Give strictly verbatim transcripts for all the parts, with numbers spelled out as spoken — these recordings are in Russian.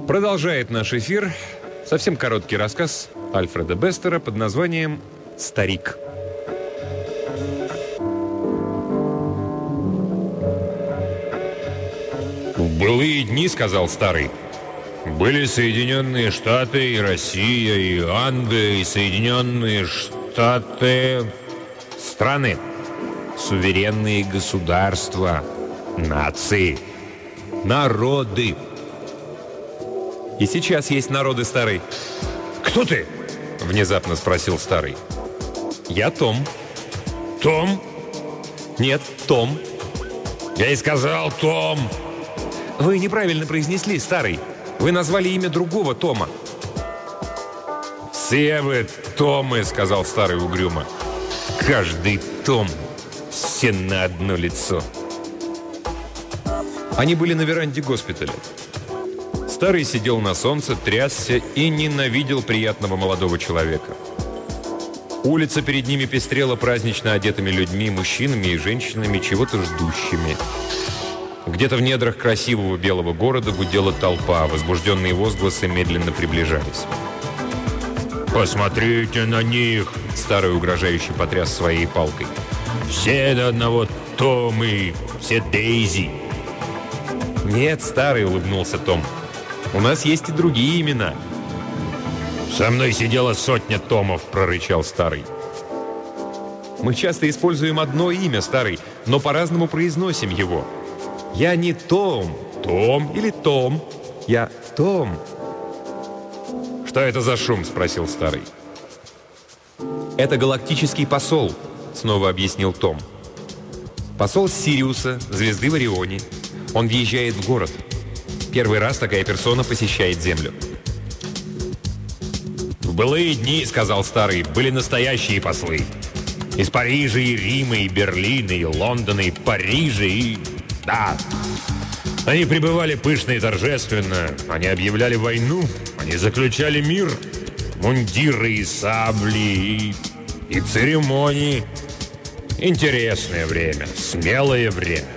Продолжает наш эфир совсем короткий рассказ Альфреда Бестера под названием «Старик». «В былые дни, — сказал старый, — были Соединенные Штаты и Россия, и Англия, и Соединенные Штаты... страны, суверенные государства, нации, народы. И сейчас есть народы, старый». «Кто ты?» — внезапно спросил старый. «Я Том». «Том?» «Нет, Том». «Я и сказал Том». «Вы неправильно произнесли, старый. Вы назвали имя другого Тома». «Все вы Томы, — сказал старый угрюмо. Каждый Том, все на одно лицо». Они были на веранде госпиталя. Старый сидел на солнце, трясся и ненавидел приятного молодого человека. Улица перед ними пестрела празднично одетыми людьми, мужчинами и женщинами, чего-то ждущими. Где-то в недрах красивого белого города гудела толпа, возбужденные возгласы медленно приближались. «Посмотрите на них!» — старый угрожающе потряс своей палкой. «Все до одного Томы, все Дейзи!» «Нет, старый, — улыбнулся Том, — у нас есть и другие имена». «Со мной сидела сотня Томов, — прорычал старый. «Мы часто используем одно имя, старый, но по-разному произносим его. Я не Том, Том или Том. Я Том». «Что это за шум?» — спросил старый. «Это галактический посол», — снова объяснил Том. «Посол Сириуса, звезды в Орионе. Он въезжает в город. Первый раз такая персона посещает Землю». «В былые дни, — сказал старый, — были настоящие послы. Из Парижа и Рима, и Берлина, и Лондона, и Парижа, и... Да, они пребывали пышно и торжественно. Они объявляли войну, они заключали мир. Мундиры и сабли, и, и церемонии. Интересное время, смелое время».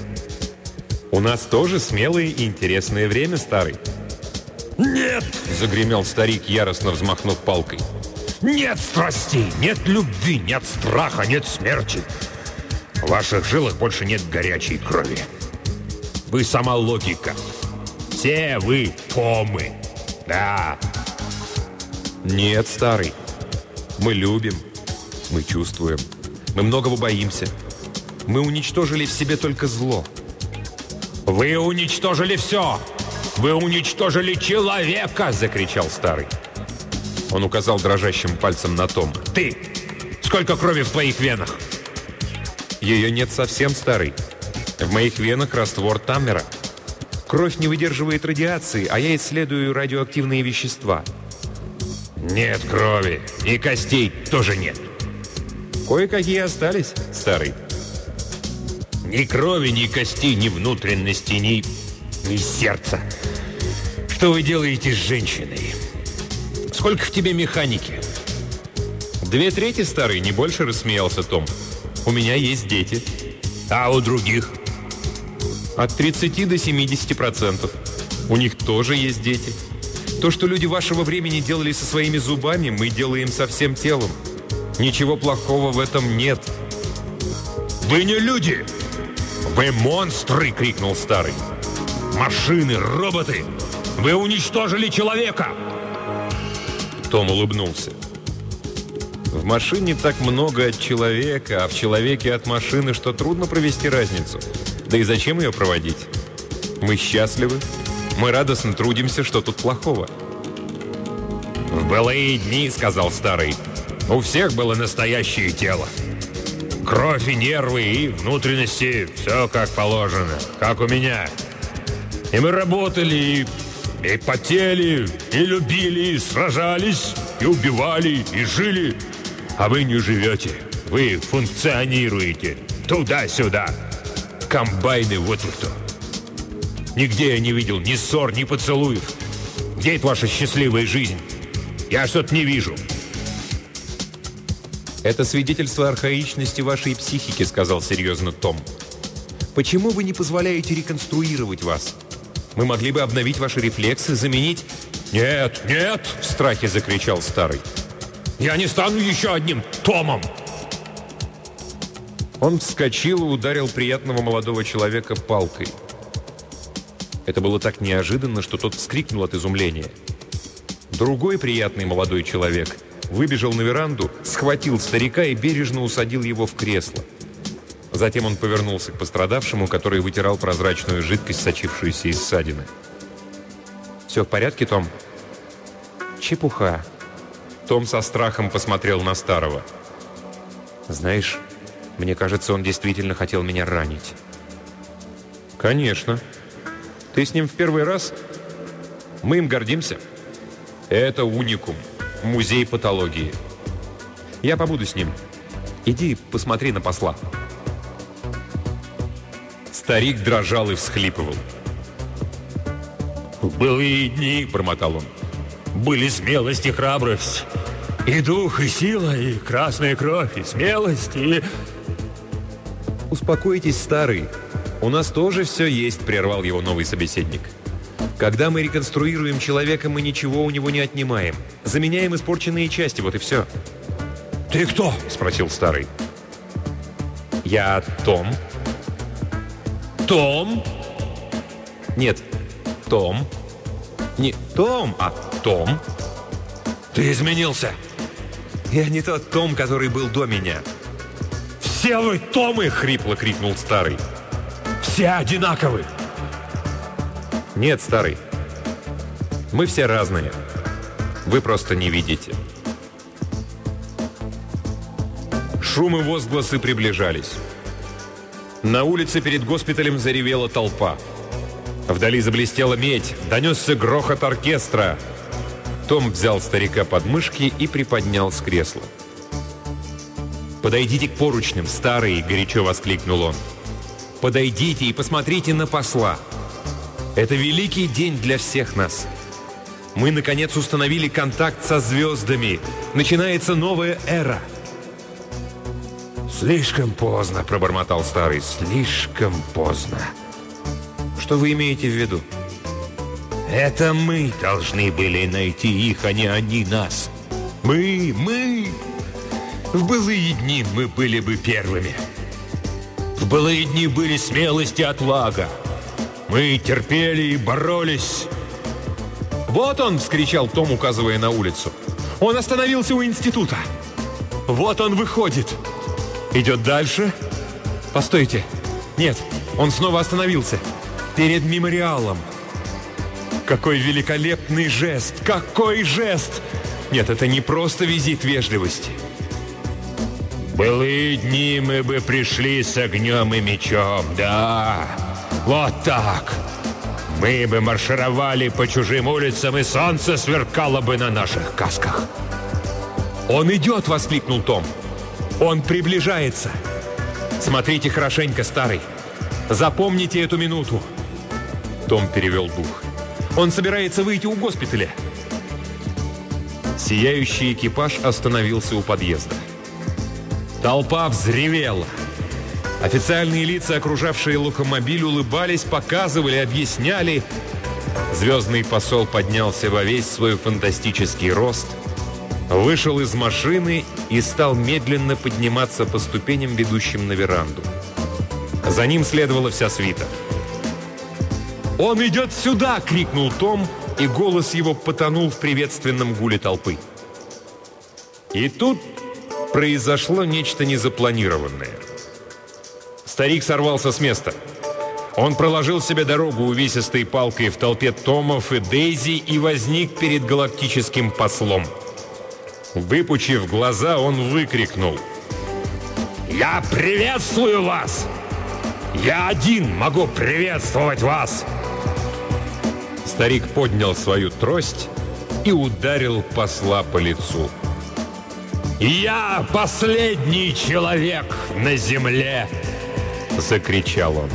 «У нас тоже смелое и интересное время, старый». «Нет!» — загремел старик, яростно взмахнув палкой. «Нет страстей, нет любви, нет страха, нет смерти. В ваших жилах больше нет горячей крови. Вы сама логика. Все вы Томы. Да». «Нет, старый. Мы любим, мы чувствуем, мы многого боимся. Мы уничтожили в себе только зло». «Вы уничтожили все! Вы уничтожили человека!» — закричал старый. Он указал дрожащим пальцем на Тома. «Ты! Сколько крови в твоих венах?» «Ее нет совсем, старый. В моих венах раствор Таммера. Кровь не выдерживает радиации, а я исследую радиоактивные вещества». «Нет крови. И костей тоже нет». «Кое-какие остались, старый». Ни крови, ни костей, ни внутренности, ни... ни сердца. Что вы делаете с женщиной? Сколько в тебе механики?» «Две трети, старый, не больше», — рассмеялся Том. «У меня есть дети». «А у других?» «От тридцати до семидесяти процентов. У них тоже есть дети. То, что люди вашего времени делали со своими зубами, мы делаем со всем телом. Ничего плохого в этом нет». «Вы не люди! Вы монстры!» — крикнул старый. «Машины, роботы! Вы уничтожили человека!» Том улыбнулся. «В машине так много от человека, а в человеке от машины, что трудно провести разницу. Да и зачем ее проводить? Мы счастливы, мы радостно трудимся, что тут плохого?» «В былые дни, — сказал старый, — у всех было настоящее тело. Кровь и нервы, и внутренности, все как положено, как у меня. И мы работали, и, и потели, и любили, и сражались, и убивали, и жили. А вы не живете, вы функционируете туда-сюда. Комбайны, вот вы кто. Нигде я не видел ни ссор, ни поцелуев. Где это ваша счастливая жизнь? Я что-то не вижу». «Это свидетельство архаичности вашей психики», — сказал серьезно Том. «Почему вы не позволяете реконструировать вас? Мы могли бы обновить ваши рефлексы, заменить... «Нет, нет!» — в страхе закричал старый. «Я не стану еще одним Томом!» Он вскочил и ударил приятного молодого человека палкой. Это было так неожиданно, что тот вскрикнул от изумления. Другой приятный молодой человек выбежал на веранду, схватил старика и бережно усадил его в кресло. Затем он повернулся к пострадавшему, который вытирал прозрачную жидкость, сочившуюся из ссадины. «Все в порядке, Том?» «Чепуха». Том со страхом посмотрел на старого. «Знаешь, мне кажется, он действительно хотел меня ранить». «Конечно. Ты с ним в первый раз? Мы им гордимся. Это уникум. Музей патологии. Я побуду с ним. Иди посмотри на посла». Старик дрожал и всхлипывал. «В былые дни, — бормотал он, — были смелость и храбрость, и дух, и сила, и красная кровь, и смелость, и...» «Успокойтесь, старый. У нас тоже все есть», — прервал его новый собеседник. «Когда мы реконструируем человека, мы ничего у него не отнимаем. Заменяем испорченные части, вот и все». «Ты кто?» — спросил старый. «Я Том». «Том?» «Нет, Том. Не Том, а Том». «Ты изменился». «Я не тот Том, который был до меня». «Все вы Томы!» — хрипло крикнул старый. «Все одинаковы!» «Нет, старый. Мы все разные. Вы просто не видите». Шум и возгласы приближались. На улице перед госпиталем заревела толпа. Вдали заблестела медь, донесся грохот оркестра. Том взял старика под мышки и приподнял с кресла. «Подойдите к поручням, старый!» — горячо воскликнул он. «Подойдите и посмотрите на посла. Это великий день для всех нас. Мы, наконец, установили контакт со звездами. Начинается новая эра». «Слишком поздно», — пробормотал старый. «Слишком поздно». «Что вы имеете в виду?» «Это мы должны были найти их, а не они нас. Мы, мы. В былые дни мы были бы первыми. В былые дни были смелость и отвага. Мы терпели и боролись». «Вот он!» — вскричал Том, указывая на улицу. «Он остановился у института. Вот он выходит. Идет дальше. Постойте. Нет, он снова остановился. Перед мемориалом. Какой великолепный жест! Какой жест! Нет, это не просто визит вежливости». В былые дни мы бы пришли с огнем и мечом, да, вот так. Мы бы маршировали по чужим улицам, и солнце сверкало бы на наших касках. «Он идет!» — воскликнул Том. «Он приближается! Смотрите хорошенько, старый! Запомните эту минуту!» Том перевел дух. «Он собирается выйти у госпиталя!» Сияющий экипаж остановился у подъезда. Толпа взревела. Официальные лица, окружавшие локомобиль, улыбались, показывали, объясняли. Звездный посол поднялся во весь свой фантастический рост, вышел из машины и стал медленно подниматься по ступеням, ведущим на веранду. За ним следовала вся свита. «Он идет сюда!» — крикнул Том, и голос его потонул в приветственном гуле толпы. И тут произошло нечто незапланированное. Старик сорвался с места. Он проложил себе дорогу увесистой палкой в толпе Томов и Дейзи и возник перед галактическим послом. Выпучив глаза, он выкрикнул: «Я приветствую вас! Я один могу приветствовать вас!» Старик поднял свою трость и ударил посла по лицу. «Я последний человек на земле!» — закричал он.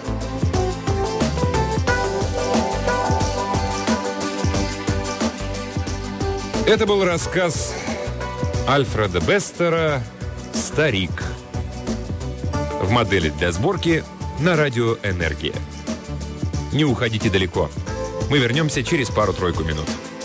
Это был рассказ Альфреда Бестера «Старик» в модели для сборки на радио «Энергия». Не уходите далеко. Мы вернемся через пару-тройку минут.